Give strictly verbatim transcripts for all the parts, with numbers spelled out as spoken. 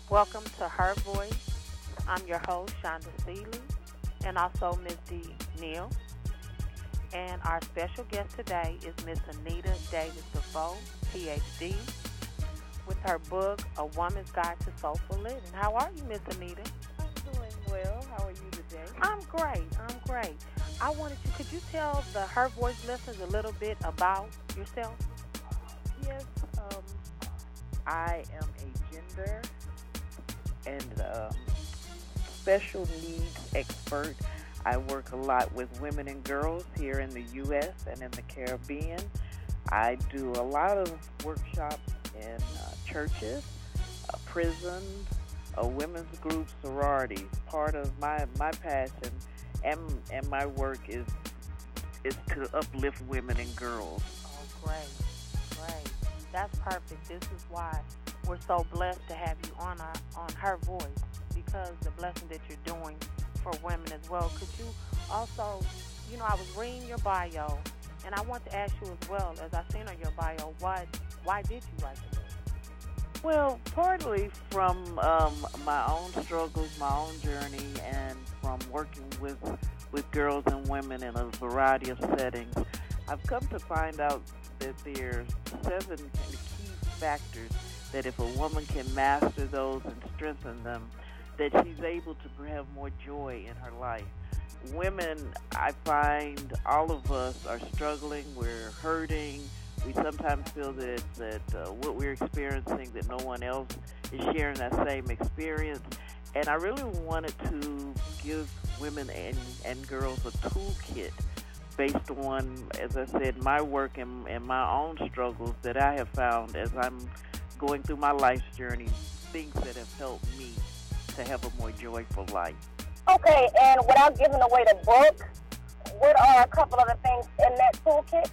Welcome to Her Voice. I'm your host, Shonda Seeley, and also Miz D. Neal. And our special guest today is Miss Anita Davis Defoe, P H D, with her book, A Woman's Guide to Soulful Living. How are you, Miss Anita? I'm doing well. How are you today? I'm great. I'm great. I wanted you, could you tell the Her Voice listeners a little bit about yourself? Yes, um, I am a gender and um, special needs expert. I work a lot with women and girls here in the U S and in the Caribbean. I do a lot of workshops in uh, churches, uh, prisons, uh, women's groups, sororities. Part of my, my passion and and my work is is to uplift women and girls. Oh, great, great. That's perfect. This is why we're so blessed to have you on our, on Her Voice, because the blessing that you're doing for women as well. Could you also, you know, I was reading your bio, and I want to ask you as well, as I seen on your bio, why why did you write the book? Well, partly from um, my own struggles, my own journey, and from working with with girls and women in a variety of settings, I've come to find out that there's seven kind of key factors that if a woman can master those and strengthen them, that she's able to have more joy in her life. Women, I find all of us are struggling, we're hurting, we sometimes feel that, that uh, what we're experiencing, that no one else is sharing that same experience. And I really wanted to give women and, and girls a toolkit based on, as I said, my work and, and my own struggles that I have found as I'm going through my life's journey, things that have helped me to have a more joyful life. Okay, and without giving away the book, what are a couple of the things in that toolkit?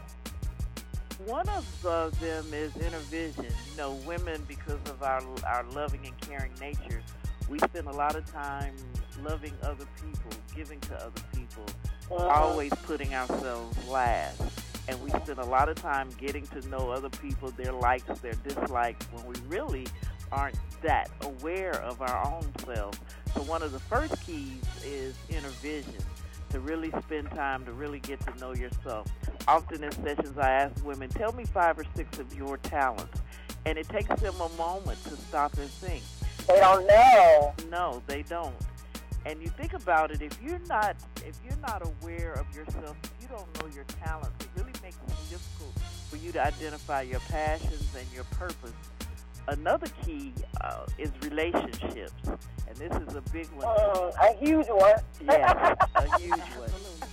One of uh, them is inner vision. You know, women, because of our our loving and caring nature, we spend a lot of time loving other people, giving to other people, uh-huh. always putting ourselves last. And we spend a lot of time getting to know other people, their likes, their dislikes, when we really aren't that aware of our own selves. So one of the first keys is inner vision, to really spend time to really get to know yourself. Often in sessions I ask women, tell me five or six of your talents. And it takes them a moment to stop and think. They don't know. No, they don't. And you think about it, if you're not if you're not aware of yourself, if you don't know your talents, it really makes it difficult for you to identify your passions and your purpose. Another key uh, is relationships, and this is a big one. Mm, a huge one. Yeah, a huge one.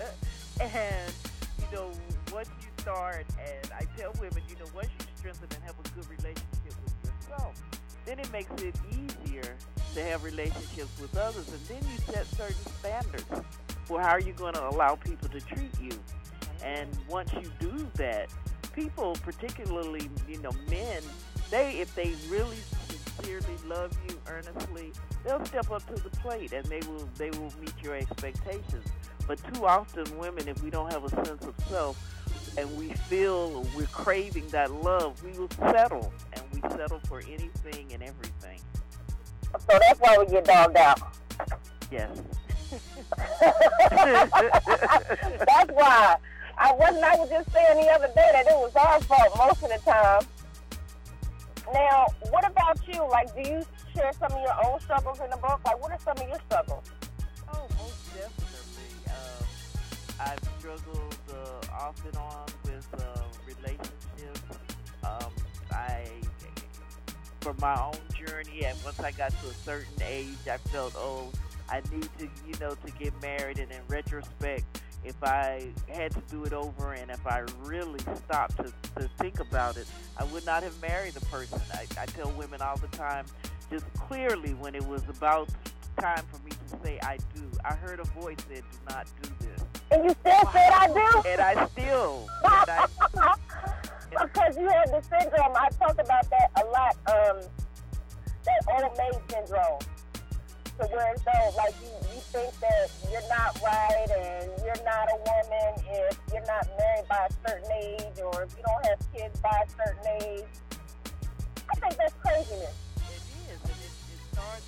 And, you know, once you start, and I tell women, you know, once you strengthen and have a good relationship with yourself, then it makes it easier to have relationships with others, and then you set certain standards for how are you going to allow people to treat you. And once you do that, people, particularly, you know, men, they, if they really sincerely love you earnestly, they'll step up to the plate and they will they will meet your expectations. But too often, women, if we don't have a sense of self and we feel we're craving that love, we will settle, and we settle for anything and everything. So that's why we get dogged out. Yes. That's why. I wasn't, I was just saying the other day that it was our fault most of the time. Now, what about you? Like, do you share some of your own struggles in the book? Like, what are some of your struggles? Oh, most definitely. Um, I've struggled uh, off and on with uh, relationships. Um, I, for my own journey, and once I got to a certain age, I felt, oh, I need to, you know, to get married. And in retrospect, if I had to do it over and if I really stopped to, to think about it, I would not have married the person. I, I tell women all the time, just clearly when it was about time for me to say I do, I heard a voice that do not do this. And you still said I do? And I still. And I, and because you had the syndrome. I talk about that a lot, um, that old maid syndrome. So where it's though, like, you, you think that you're not right and you're not a woman if you're not married by a certain age or if you don't have kids by a certain age. I think that's craziness. It is, and it, it starts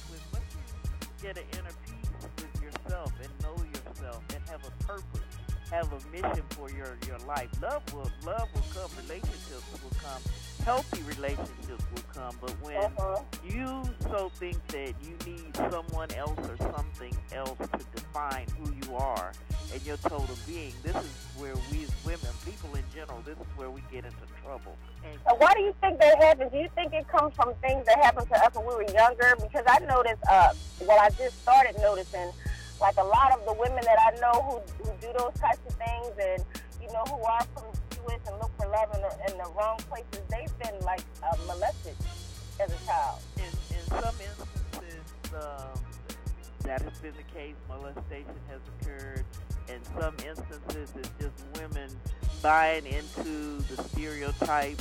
get an inner peace with yourself and know yourself and have a purpose, have a mission for your, your life. Love will love will come, relationships will come, healthy relationships will come. But when Uh-huh. you so think that you need someone else or something else to define who you are and your total being, this is where we as women, people in general, this is where we get into trouble. So why do you think that happens? Do you think it comes from things that happened to us when we were younger? Because I noticed, uh, well, I just started noticing, like a lot of the women that I know who, who do those types of things and, you know, who are promiscuous and look for love in the, in the wrong places, they've been, like, uh, molested as a child. In, in some instances, um, that has been the case. Molestation has occurred. In some instances, it's just women buying into the stereotype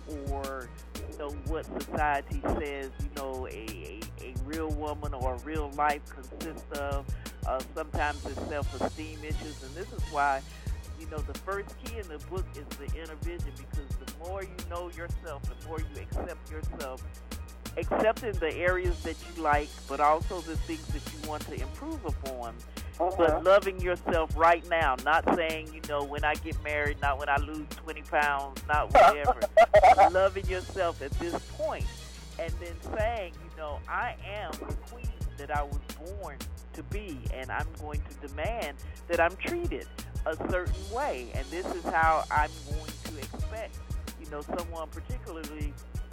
or, you know, what society says, you know, a, a, a real woman or a real life consists of. Uh, sometimes it's self-esteem issues, and this is why, you know, the first key in the book is the inner vision, because the more you know yourself, the more you accept yourself, accepting the areas that you like, but also the things that you want to improve upon. Uh-huh. But loving yourself right now, not saying, you know, when I get married, not when I lose twenty pounds, not whatever. Loving yourself at this point, and then saying, you know, I am the queen that I was born to be, and I'm going to demand that I'm treated a certain way, and this is how I'm going to expect, you know, someone, particularly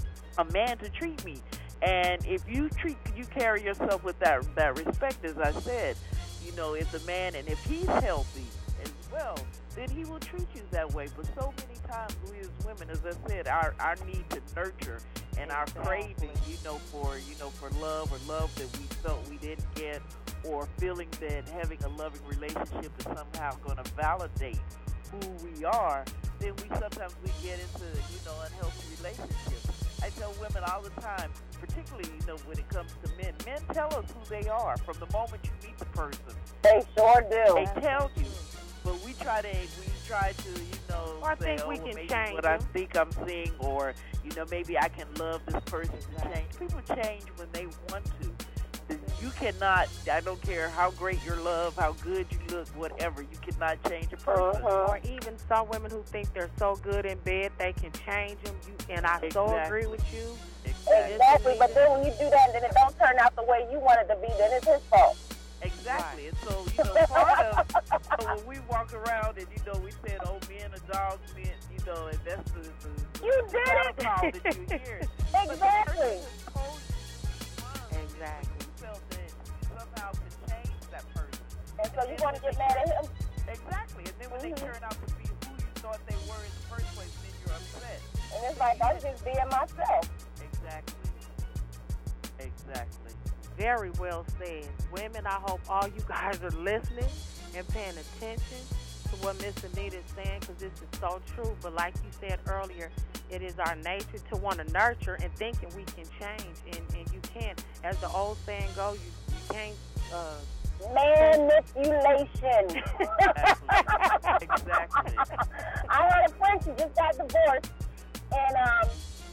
a man, to treat me. And if you treat, you carry yourself with that that respect, as I said, you know, if the man, and if he's healthy as well, then he will treat you that way. But so many times we as women, as I said, our, our need to nurture and our craving, you know, for, you know, for love or love that we felt we didn't get, or feeling that having a loving relationship is somehow going to validate who we are, then we sometimes we get into, you know, unhealthy relationships. I tell women all the time, particularly, you know, when it comes to men, men tell us who they are from the moment you meet the person. They sure do. They tell you. But we try to, we try to, you know, Well, I say, think oh, we well, can maybe change what I them. think I'm seeing, or, you know, maybe I can love this person to change. People change when they want to. You cannot, I don't care how great your love, how good you look, whatever, you cannot change a person. Uh-huh. Or even some women who think they're so good in bed, they can change them. You, and I so Exactly. agree with you. Exactly. Exactly, but then when you do that and then it don't turn out the way you want it to be, then it's his fault. Exactly. And so, you know, part of, so when we walk around and, you know, we said, oh, men are dogs, men, you know, and that's the, the, You the did it. call that you hear. Exactly. Exactly. You felt that somehow to change that person. And so you want to get mad at him? Exactly. And then when Mhm. they turn out to be who you thought they were in the first place, then you're upset. And it's like, I'm just being myself. Exactly. Exactly. Very well said. Women, I hope all you guys are listening and paying attention to what Miss Anita is saying, because this is so true. But like you said earlier, it is our nature to want to nurture and thinking we can change, and, and you can't. As the old saying goes, you, you can't... Uh, Manipulation. Exactly. Exactly. I had a friend, she just got divorced, and um,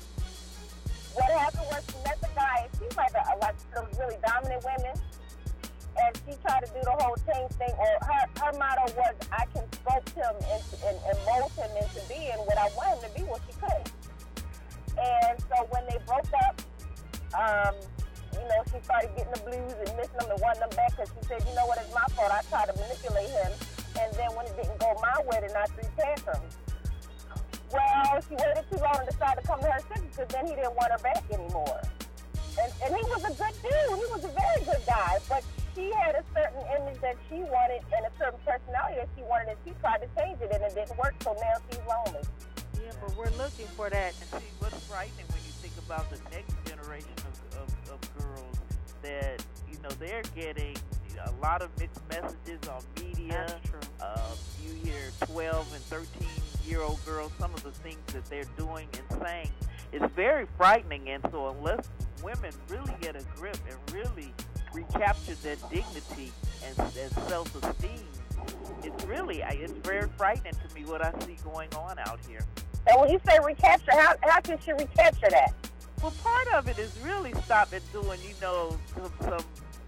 what happened was she met the guy, and she's like a, like some really dominant women, and she tried to do the whole change thing, or her, her motto was, I can sculpt him into, and, and mold him into being what I want him to be, what she couldn't. And so when they broke up, um, you know, she started getting the blues and missing them and wanting them back, because she said, you know what, it's my fault. I tried to manipulate him, and then when it didn't go my way, then I threw tantrums. Well, she waited too long and decided to come to her senses, because then he didn't want her back anymore. And, and he was a good dude. He was a very good guy, but she had a certain image that she wanted and a certain personality that she wanted, and she tried to change it, and it didn't work, so now she's lonely. yeah, but we're looking for that. And see, what's frightening when you think about the next generation of, of, of girls, that, you know, they're getting a lot of mixed messages on media. That's true. Uh, you hear twelve and thirteen-year-old girls, some of the things that they're doing and saying. It's very frightening, and so unless women really get a grip and really recapture their dignity and, and self-esteem, it's really, it's very frightening to me what I see going on out here. And when you say recapture, how, how can she recapture that? Well, part of it is really stopping doing, you know, some, some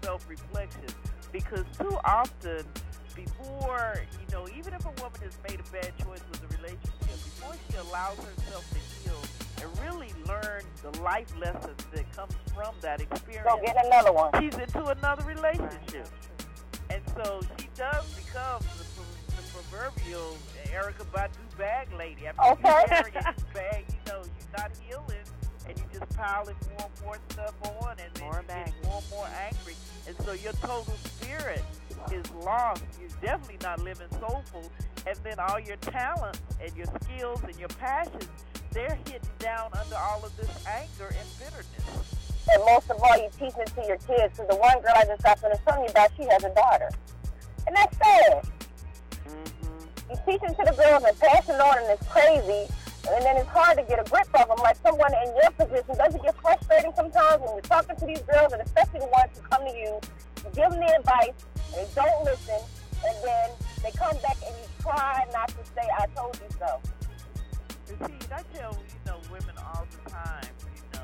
self-reflection, because too often, before, you know, even if a woman has made a bad choice with a relationship, before she allows herself to heal and really learn the life lessons that comes from that experience, go get another one. she's into another relationship. And so she does become the, the proverbial Erykah Badu bag lady. After Okay. you carry this bag, you know, you're not healing, and you just piling more and more stuff on, and then More you're getting baggage. more and more angry. And so your total spirit is lost. You're definitely not living soulful. And then all your talents and your skills and your passions, they're hidden down under all of this anger and bitterness. And most of all, you teach it to your kids. So the one girl I just got finished telling you about, she has a daughter. And that's sad. Mm-hmm. You teach it to the girls and pass it on, and it's crazy. And then it's hard to get a grip of them. Like someone in your position, doesn't it get frustrating sometimes when you're talking to these girls, and especially the ones who come to you, you give them the advice, and they don't listen, and then they come back and you try not to say, I told you so. You see, I tell, you know, women all the time, you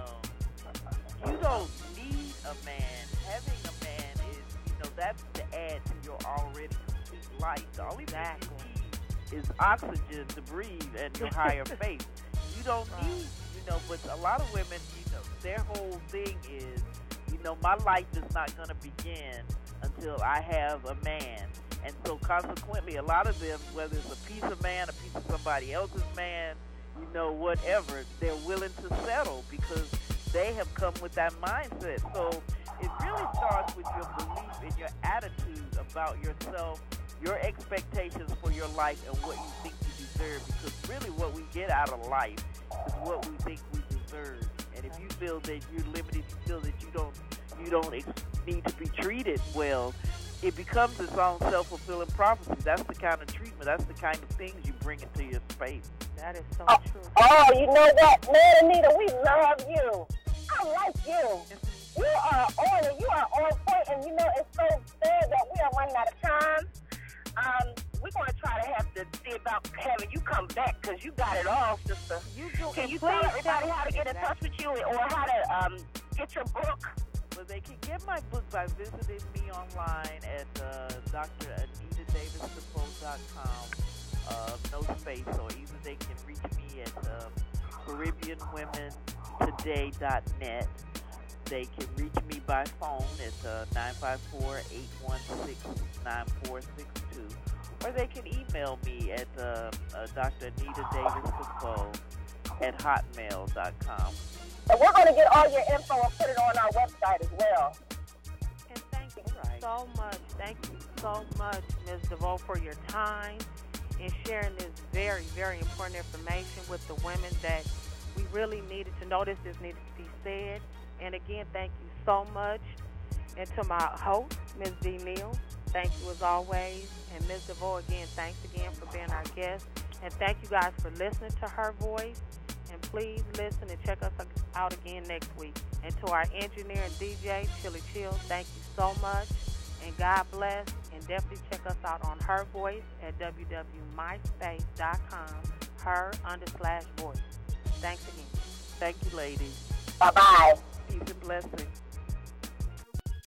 know, you don't need a man. Having a man is, you know, that's to add to your already complete life. The only Exactly. thing you need is oxygen to breathe and your higher faith. You don't Right. need, you know, but a lot of women, you know, their whole thing is, you know, my life is not going to begin until I have a man. And so consequently, a lot of them, whether it's a piece of man, a piece of somebody else's man, you know, whatever, they're willing to settle because they have come with that mindset. So it really starts with your belief and your attitude about yourself, your expectations for your life, and what you think you deserve. Because really what we get out of life is what we think we deserve. And if you feel that you're limited, you feel that you don't you don't ex- need to be treated well, it becomes its own self-fulfilling prophecy. That's the kind of treatment, that's the kind of things you bring into your space. That is so Oh, true. oh, you know what, man, Anita, we love you. I like you. You are on it. You are on point, and you know it's so sad that we are running out of time. Um, we're going to try to have to see about having you come back because you got it all, sister. You do. Can you please tell everybody how to get in exactly. touch with you or how to um, get your book? Well, they can get my book by visiting me online at uh, D R Anita Davis Defoe dot com, uh, no space, or either they can reach me at uh, Caribbean Women Today dot net. They can reach me by phone at uh, nine five four, eight one six, nine four six two, or they can email me at uh, uh, D R Anita Davis Defoe at hotmail dot com. And we're going to get all your info and put it on our website as well. And thank you Right. so much. Thank you so much, Miz DeVoe, for your time and sharing this very, very important information with the women that we really needed to know. This just needed to be said. And again, thank you so much. And to my host, Miz D. Neal, thank you as always. And Miz DeVoe, again, thanks again for being our guest. And thank you guys for listening to her voice. And please listen and check us out again next week. And to our engineer and D J, Chili Chill, thank you so much. And God bless. And definitely check us out on Her Voice at w w w dot myspace dot com, her under slash voice. Thanks again. Thank you, ladies. Bye-bye. Peace and blessings.